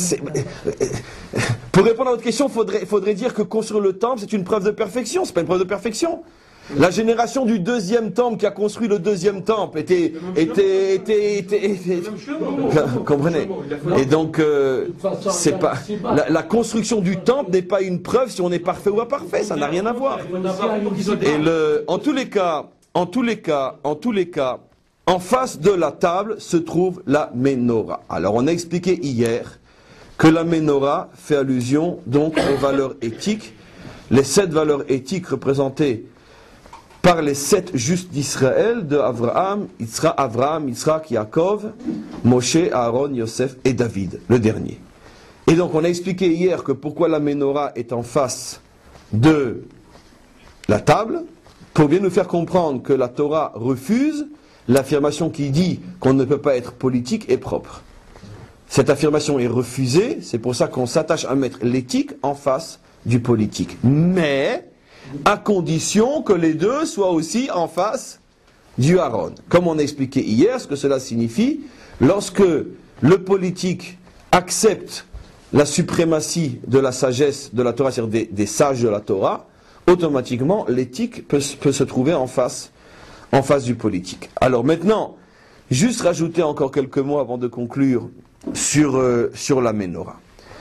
pour répondre à votre question, il faudrait, faudrait dire que construire le temple, c'est une preuve de perfection. C'est pas une preuve de perfection. La génération du deuxième temple qui a construit le deuxième temple était, était, était, était, était, comprenez. Et donc, euh, c'est pas la, la construction du temple n'est pas une preuve si on est parfait ou imparfait. Ça n'a rien à voir. Et le, en tous les cas, en tous les cas, en tous les cas, en face de la table se trouve la Ménorah. Alors, on a expliqué hier que la Ménorah fait allusion donc aux valeurs éthiques, les sept valeurs éthiques représentées par les sept justes d'Israël, de Abraham, Yitzhak, Abraham, Yitzhak, Yaakov, Moshe, Aaron, Yosef et David, le dernier. Et donc on a expliqué hier que pourquoi la Ménorah est en face de la table, pour bien nous faire comprendre que la Torah refuse l'affirmation qui dit qu'on ne peut pas être politique et propre. Cette affirmation est refusée, c'est pour ça qu'on s'attache à mettre l'éthique en face du politique. Mais à condition que les deux soient aussi en face du Aaron. Comme on a expliqué hier, ce que cela signifie, lorsque le politique accepte la suprématie de la sagesse de la Torah, c'est-à-dire des, des sages de la Torah, automatiquement l'éthique peut, peut se trouver en face, en face du politique. Alors maintenant, Juste rajouter encore quelques mots avant de conclure sur, euh, sur la Ménorah.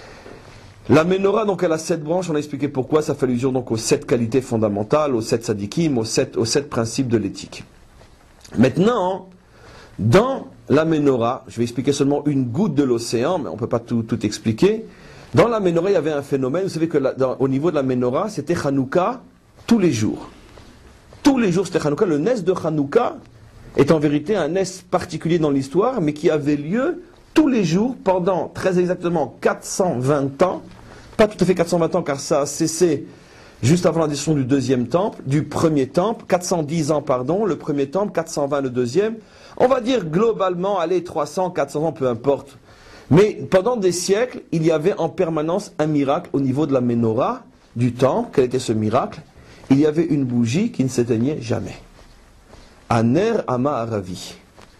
La Ménorah, donc, elle a sept branches, on a expliqué pourquoi, ça fait allusion donc aux sept qualités fondamentales, aux sept sadikim, aux sept, aux sept principes de l'éthique. Maintenant, dans la Ménorah, je vais expliquer seulement une goutte de l'océan, mais on ne peut pas tout, tout expliquer. Dans la Ménorah, il y avait un phénomène, vous savez que la, dans, au niveau de la Ménorah, c'était Hanouka tous les jours. Tous les jours, c'était Hanouka. Le Nes de Hanouka est en vérité un Nes particulier dans l'histoire, mais qui avait lieu tous les jours pendant très exactement quatre cent vingt ans. Pas tout à fait quatre cent vingt ans, car ça a cessé juste avant la destruction du deuxième temple, du premier temple, quatre cent dix ans, pardon, le premier temple, quatre cent vingt le deuxième. On va dire globalement, allez, trois cents, quatre cents ans, peu importe. Mais pendant des siècles, il y avait en permanence un miracle au niveau de la Ménorah, du temple. Quel était ce miracle? Il y avait une bougie qui ne s'éteignait jamais. Aner Ama Aravi.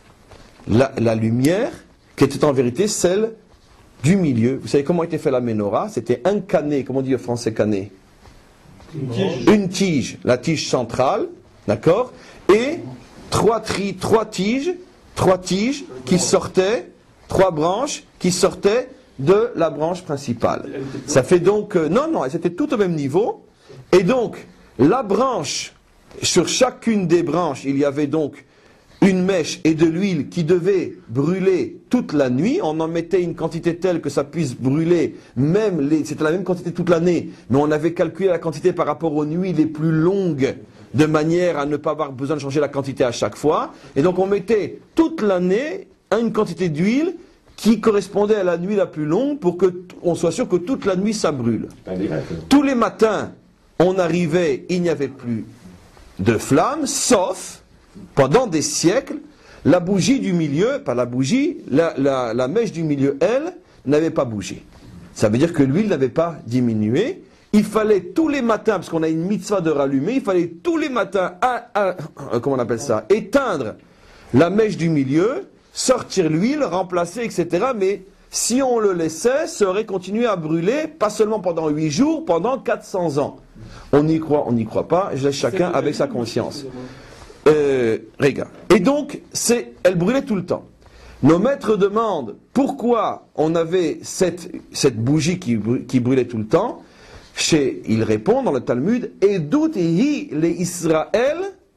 La, la lumière, qui était en vérité celle du milieu. Vous savez comment était fait la Ménorah? C'était un canet, comment on dit en français canet? Une tige. Une tige, la tige centrale, d'accord? Et trois, tri, trois tiges, trois tiges qui sortaient, trois branches qui sortaient de la branche principale. Ça fait donc, euh, non, non, elles étaient toutes au même niveau. Et donc, la branche, sur chacune des branches, il y avait donc une mèche et de l'huile qui devait brûler toute la nuit. On en mettait une quantité telle que ça puisse brûler, même les, c'était la même quantité toute l'année, mais on avait calculé la quantité par rapport aux nuits les plus longues, de manière à ne pas avoir besoin de changer la quantité à chaque fois. Et donc on mettait toute l'année une quantité d'huile qui correspondait à la nuit la plus longue pour qu'on soit sûr que toute la nuit ça brûle. Tous les matins, on arrivait, il n'y avait plus de flamme, sauf pendant des siècles, la bougie du milieu, pas la bougie, la, la, la mèche du milieu, elle, n'avait pas bougé. Ça veut dire que l'huile n'avait pas diminué. Il fallait tous les matins, parce qu'on a une mitzvah de rallumer, il fallait tous les matins, à, à, à, comment on appelle ça, éteindre la mèche du milieu, sortir l'huile, remplacer, et cetera. Mais si on le laissait, ça aurait continué à brûler, pas seulement pendant huit jours, pendant quatre cents ans. On y croit, on n'y croit pas, je laisse chacun avec sa conscience. Euh, regarde. Et donc, c'est, elle brûlait tout le temps. Nos maîtres demandent pourquoi on avait cette, cette bougie qui, qui brûlait tout le temps. Chez, ils répondent dans le Talmud, Edout hi le Israël,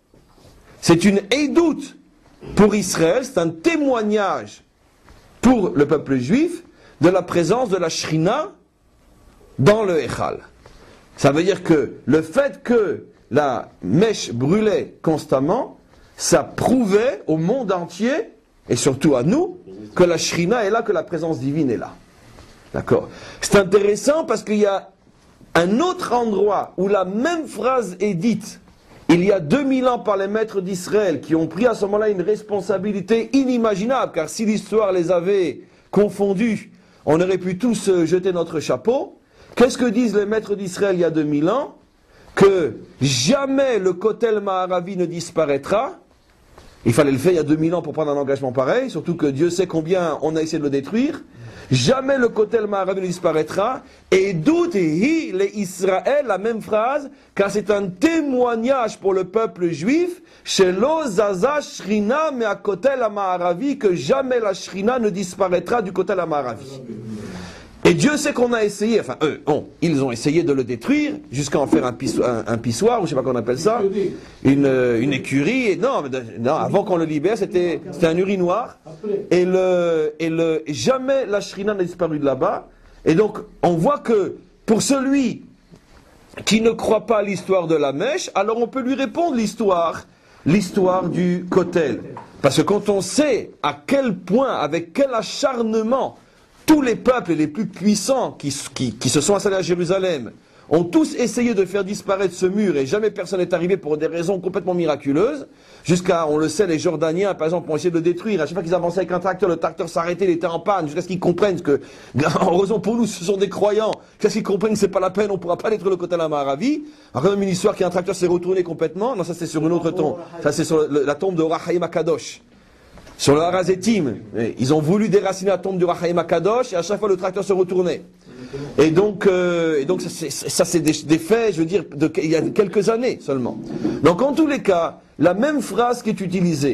c'est une Edout pour Israël, c'est un témoignage pour le peuple juif de la présence de la Shrina dans le Echal. Ça veut dire que le fait que la mèche brûlait constamment, ça prouvait au monde entier, et surtout à nous, que la Shrina est là, que la présence divine est là. D'accord? C'est intéressant parce qu'il y a un autre endroit où la même phrase est dite, il y a deux mille ans par les maîtres d'Israël, qui ont pris à ce moment-là une responsabilité inimaginable, car si l'histoire les avait confondus, on aurait pu tous jeter notre chapeau. Qu'est-ce que disent les maîtres d'Israël il y a deux mille ans? Que jamais le Kotel Ma'aravi ne disparaîtra. Il fallait le faire il y a deux mille ans pour prendre un engagement pareil, surtout que Dieu sait combien on a essayé de le détruire. Jamais le Kotel Ma'aravi ne disparaîtra. Et d'où hi les Israël, la même phrase, car c'est un témoignage pour le peuple juif, chez l'Ozaza Shrina mais à Kotel Ma'aravi, que jamais la Shrina ne disparaîtra du Kotel Ma'aravi. Et Dieu sait qu'on a essayé, enfin eux, bon, ils ont essayé de le détruire, jusqu'à en faire un pissoir, un, un pissoir, ou je sais pas comment on appelle ça, une, une écurie, et non, non avant qu'on le libère, c'était, c'était un urinoir, et le, et le, jamais la Shrina n'a disparu de là-bas, et donc on voit que pour celui qui ne croit pas à l'histoire de la mèche, alors on peut lui répondre l'histoire, l'histoire du Kotel. Parce que quand on sait à quel point, avec quel acharnement, tous les peuples les plus puissants qui, qui, qui se sont installés à Jérusalem ont tous essayé de faire disparaître ce mur et jamais personne n'est arrivé pour des raisons complètement miraculeuses. Jusqu'à, on le sait, les Jordaniens, par exemple, ont essayé de le détruire. À chaque fois qu'ils avançaient avec un tracteur, le tracteur s'arrêtait, il était en panne, jusqu'à ce qu'ils comprennent que, heureusement pour nous, ce sont des croyants, jusqu'à ce qu'ils comprennent que c'est pas la peine, on pourra pas détruire le Kotel Ma'aravi. Alors, même une histoire qu'un tracteur s'est retourné complètement. Non, ça c'est sur une autre tombe. Ça c'est sur le, la tombe de Or HaChaim HaKadosh. Sur le Har HaZeitim, ils ont voulu déraciner la tombe du Or HaChaim HaKadosh et à chaque fois le tracteur se retournait. Et donc, euh, et donc ça c'est, ça, c'est des, des faits, je veux dire, de, il y a quelques années seulement. Donc en tous les cas, la même phrase qui est utilisée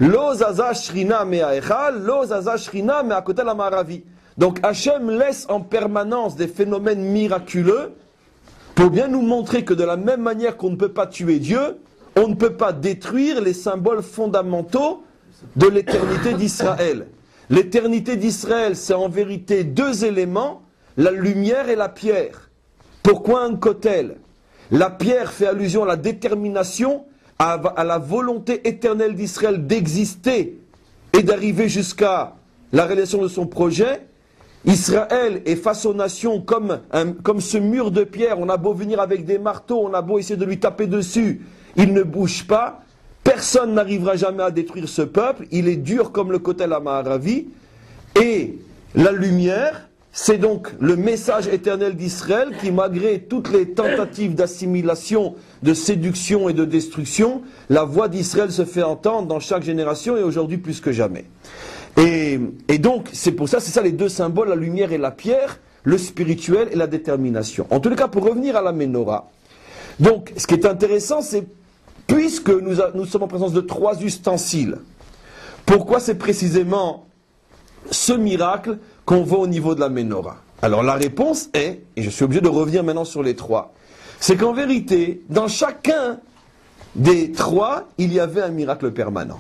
Lo zaza shrina me'aechal, lo zaza shrina me'akotel amaravi. Donc Hachem laisse en permanence des phénomènes miraculeux pour bien nous montrer que de la même manière qu'on ne peut pas tuer Dieu, on ne peut pas détruire les symboles fondamentaux de l'éternité d'Israël. L'éternité d'Israël, c'est en vérité deux éléments, la lumière et la pierre. Pourquoi un kotel? La pierre fait allusion à la détermination, à, à la volonté éternelle d'Israël d'exister et d'arriver jusqu'à la réalisation de son projet. Israël est face aux nations comme, un, comme ce mur de pierre. On a beau venir avec des marteaux, on a beau essayer de lui taper dessus, il ne bouge pas. Personne n'arrivera jamais à détruire ce peuple. Il est dur comme le Kotel Amaravi. Et la lumière, c'est donc le message éternel d'Israël qui, malgré toutes les tentatives d'assimilation, de séduction et de destruction, la voix d'Israël se fait entendre dans chaque génération et aujourd'hui plus que jamais. Et, et donc, c'est pour ça, c'est ça les deux symboles, la lumière et la pierre, le spirituel et la détermination. En tous les cas, pour revenir à la Ménorah, donc, ce qui est intéressant, c'est, puisque nous, a, nous sommes en présence de trois ustensiles, pourquoi c'est précisément ce miracle qu'on voit au niveau de la Ménorah? Alors, la réponse est, et je suis obligé de revenir maintenant sur les trois, c'est qu'en vérité, dans chacun des trois, il y avait un miracle permanent.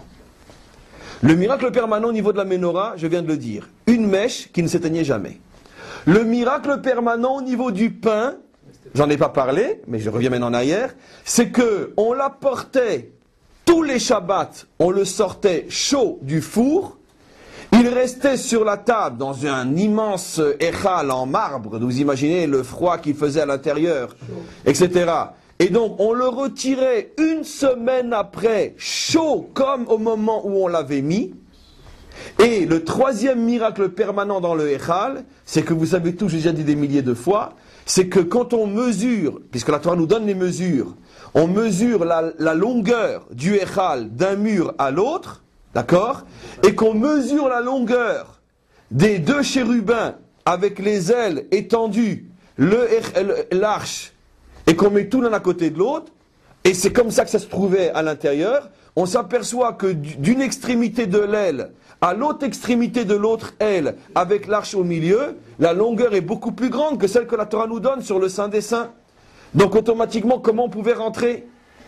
Le miracle permanent au niveau de la Ménorah, je viens de le dire, une mèche qui ne s'éteignait jamais. Le miracle permanent au niveau du pain, j'en ai pas parlé, mais je reviens maintenant en arrière, c'est que on l'apportait tous les Shabbats, on le sortait chaud du four, il restait sur la table dans un immense échal en marbre, vous imaginez le froid qu'il faisait à l'intérieur, et cetera. Et donc, on le retirait une semaine après, chaud comme au moment où on l'avait mis. Et le troisième miracle permanent dans le Echal, c'est que vous savez tous, j'ai déjà dit des milliers de fois, c'est que quand on mesure, puisque la Torah nous donne les mesures, on mesure la, la longueur du Echal d'un mur à l'autre, d'accord, et qu'on mesure la longueur des deux chérubins avec les ailes étendues, le, l'arche, et qu'on met tout l'un à côté de l'autre, et c'est comme ça que ça se trouvait à l'intérieur, on s'aperçoit que d'une extrémité de l'aile à l'autre extrémité de l'autre aile, avec l'arche au milieu, la longueur est beaucoup plus grande que celle que la Torah nous donne sur le Saint des Saints. Donc automatiquement, comment on pouvait rentrer?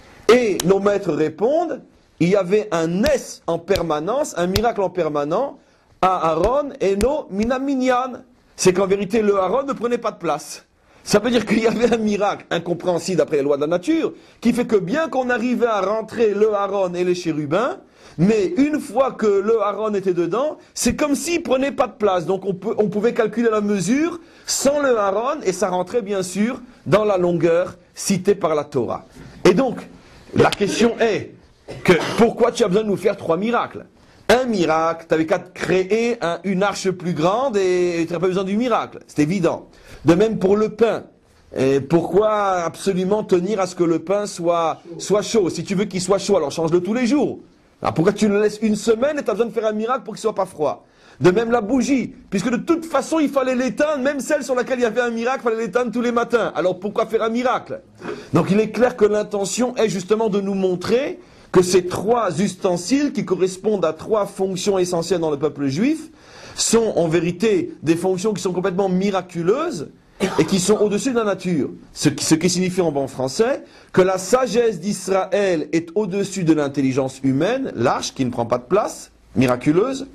Et nos maîtres répondent, il y avait un S en permanence, un miracle en permanent, à Aaron, Eno, Minaminyan. C'est qu'en vérité, le Aaron ne prenait pas de place. Ça veut dire qu'il y avait un miracle incompréhensible d'après les lois de la nature, qui fait que bien qu'on arrivait à rentrer le Aaron et les chérubins, mais une fois que le Aaron était dedans, c'est comme s'il ne prenait pas de place. Donc on, peut, on pouvait calculer la mesure sans le Aaron, et ça rentrait bien sûr dans la longueur citée par la Torah. Et donc, la question est, que pourquoi tu as besoin de nous faire trois miracles? Un miracle, tu avais qu'à créer un, une arche plus grande et tu n'avais pas besoin du miracle. C'est évident. De même pour le pain. Et pourquoi absolument tenir à ce que le pain soit, soit chaud? Si tu veux qu'il soit chaud, alors change-le tous les jours. Alors pourquoi tu le laisses une semaine et tu as besoin de faire un miracle pour qu'il ne soit pas froid? De même la bougie, puisque de toute façon il fallait l'éteindre, même celle sur laquelle il y avait un miracle, il fallait l'éteindre tous les matins. Alors pourquoi faire un miracle? Donc il est clair que l'intention est justement de nous montrer que ces trois ustensiles qui correspondent à trois fonctions essentielles dans le peuple juif sont en vérité des fonctions qui sont complètement miraculeuses et qui sont au-dessus de la nature. Ce qui, ce qui signifie en bon français que la sagesse d'Israël est au-dessus de l'intelligence humaine, l'arche qui ne prend pas de place, miraculeuse.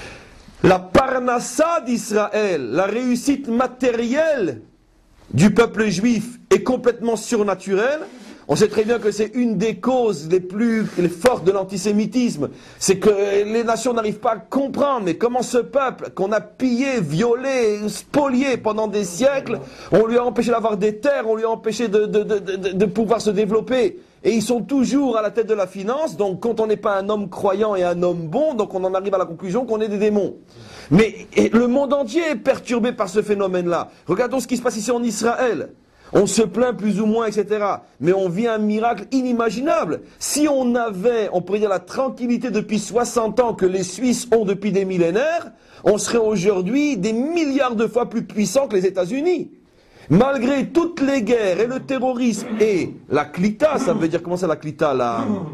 La parnassa d'Israël, la réussite matérielle du peuple juif est complètement surnaturelle. On sait très bien que c'est une des causes les plus les fortes de l'antisémitisme. C'est que les nations n'arrivent pas à comprendre, mais comment ce peuple qu'on a pillé, violé, spolié pendant des siècles, on lui a empêché d'avoir des terres, on lui a empêché de, de, de, de, de pouvoir se développer. Et ils sont toujours à la tête de la finance, donc quand on n'est pas un homme croyant et un homme bon, donc on en arrive à la conclusion qu'on est des démons. Mais le monde entier est perturbé par ce phénomène-là. Regardons ce qui se passe ici en Israël. On se plaint plus ou moins, et cetera. Mais on vit un miracle inimaginable. Si on avait, on pourrait dire, la tranquillité depuis soixante ans que les Suisses ont depuis des millénaires, on serait aujourd'hui des milliards de fois plus puissants que les États-Unis. Malgré toutes les guerres et le terrorisme et la clita, ça veut dire, comment c'est la clita, la,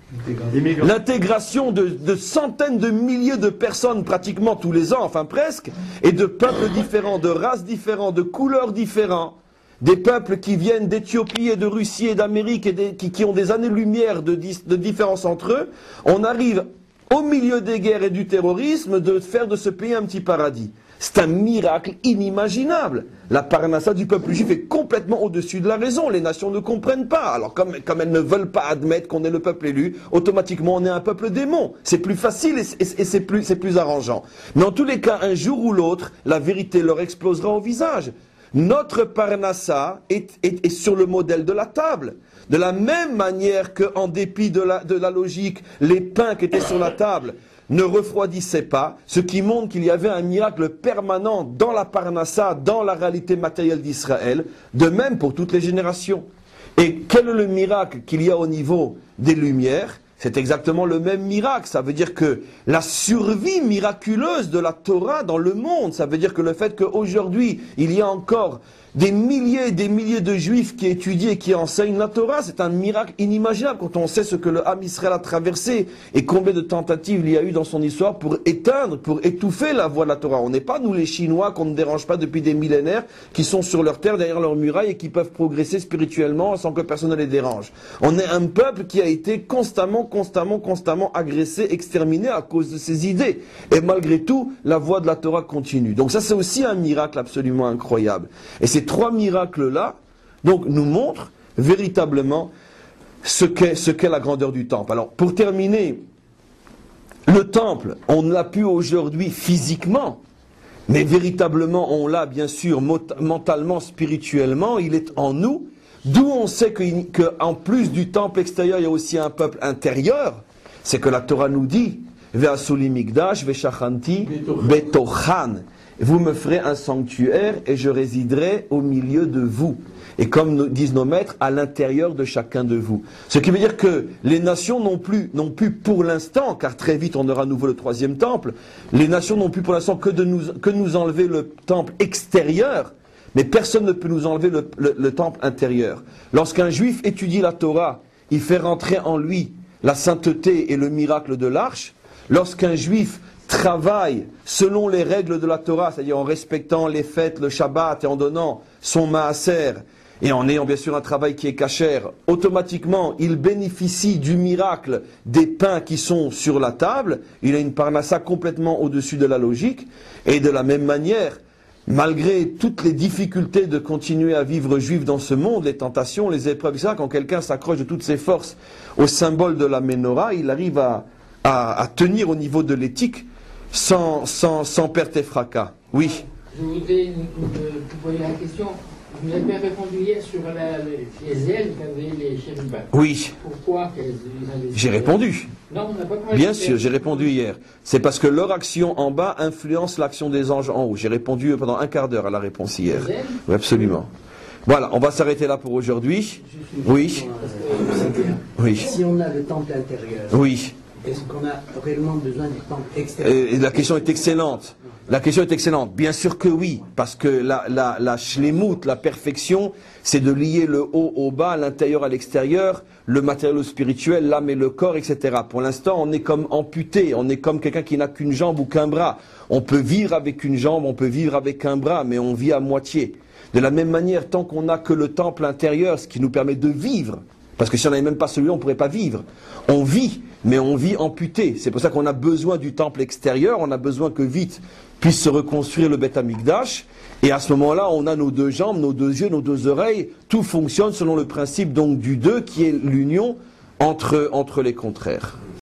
L'intégration de, de centaines de milliers de personnes pratiquement tous les ans, enfin presque, et de peuples différents, de races différentes, de couleurs différentes, des peuples qui viennent d'Éthiopie et de Russie et d'Amérique et des, qui, qui ont des années-lumière de, de différence entre eux, on arrive au milieu des guerres et du terrorisme de faire de ce pays un petit paradis. C'est un miracle inimaginable. La parnassa du peuple juif est complètement au-dessus de la raison. Les nations ne comprennent pas. Alors comme, comme elles ne veulent pas admettre qu'on est le peuple élu, automatiquement on est un peuple démon. C'est plus facile et, et, et c'est plus, c'est plus arrangeant. Mais en tous les cas, un jour ou l'autre, la vérité leur explosera au visage. Notre parnassa est, est, est sur le modèle de la table. De la même manière qu'en dépit de la, de la logique, les pains qui étaient sur la table ne refroidissait pas, ce qui montre qu'il y avait un miracle permanent dans la parnassa, dans la réalité matérielle d'Israël, de même pour toutes les générations. Et quel est le miracle qu'il y a au niveau des Lumières? C'est exactement le même miracle. Ça veut dire que la survie miraculeuse de la Torah dans le monde, ça veut dire que le fait qu'aujourd'hui, il y a encore des milliers et des milliers de Juifs qui étudient et qui enseignent la Torah, c'est un miracle inimaginable quand on sait ce que le Ham Israël a traversé et combien de tentatives il y a eu dans son histoire pour éteindre, pour étouffer la voix de la Torah. On n'est pas, nous les Chinois, qu'on ne dérange pas depuis des millénaires, qui sont sur leur terre, derrière leurs murailles et qui peuvent progresser spirituellement sans que personne ne les dérange. On est un peuple qui a été constamment, constamment, constamment agressé, exterminé à cause de ses idées. Et malgré tout, la voix de la Torah continue. Donc ça, c'est aussi un miracle absolument incroyable. Et c'est Ces trois miracles-là, donc, nous montrent véritablement ce qu'est, ce qu'est la grandeur du temple. Alors, pour terminer, le temple, on l'a pu aujourd'hui physiquement, mais véritablement, on l'a bien sûr mentalement, spirituellement, il est en nous, d'où on sait qu'en plus du temple extérieur, il y a aussi un peuple intérieur. C'est que la Torah nous dit, Ve'asuli migdash ve'shachanti betochan. Vous me ferez un sanctuaire et je résiderai au milieu de vous. Et comme nous disent nos maîtres, à l'intérieur de chacun de vous. Ce qui veut dire que les nations n'ont plus, n'ont plus pour l'instant, car très vite on aura à nouveau le troisième temple, les nations n'ont plus pour l'instant que de nous, que nous enlever le temple extérieur, mais personne ne peut nous enlever le, le, le temple intérieur. Lorsqu'un juif étudie la Torah, il fait rentrer en lui la sainteté et le miracle de l'arche. Lorsqu'un juif travaille selon les règles de la Torah, c'est-à-dire en respectant les fêtes, le Shabbat et en donnant son maaser, et en ayant bien sûr un travail qui est cachère, automatiquement il bénéficie du miracle des pains qui sont sur la table, il a une parnassa complètement au-dessus de la logique, et de la même manière, malgré toutes les difficultés de continuer à vivre juif dans ce monde, les tentations, les épreuves, et cetera, quand quelqu'un s'accroche de toutes ses forces au symbole de la menorah, il arrive à, à, à tenir au niveau de l'éthique, Sans, sans, sans perte et fracas. Oui. Je voudrais vous poser la question. Vous avez répondu hier sur la, les, les ailes qu'avaient les chérubins. Oui. Pourquoi J'ai répondu. Non, on n'a pas parlé. Bien sûr, j'ai répondu hier. C'est parce que leur action en bas influence l'action des anges en haut. J'ai répondu pendant un quart d'heure à la réponse hier. Oui, absolument. Voilà, on va s'arrêter là pour aujourd'hui. Oui. Oui. Si on a le temple intérieur. Oui. Est-ce qu'on a réellement besoin du temple extérieur? Et la question est excellente. La question est excellente. Bien sûr que oui, parce que la, la, la shlemut, la perfection, c'est de lier le haut au bas, l'intérieur à l'extérieur, le matériel au spirituel, l'âme et le corps, et cetera. Pour l'instant, on est comme amputé, on est comme quelqu'un qui n'a qu'une jambe ou qu'un bras. On peut vivre avec une jambe, on peut vivre avec un bras, mais on vit à moitié. De la même manière, tant qu'on n'a que le temple intérieur, ce qui nous permet de vivre, parce que si on n'avait même pas celui-là, on ne pourrait pas vivre. On vit, mais on vit amputé. C'est pour ça qu'on a besoin du temple extérieur, on a besoin que vite puisse se reconstruire le Beth Amikdash. Et à ce moment-là, on a nos deux jambes, nos deux yeux, nos deux oreilles. Tout fonctionne selon le principe donc du deux, qui est l'union entre, entre les contraires.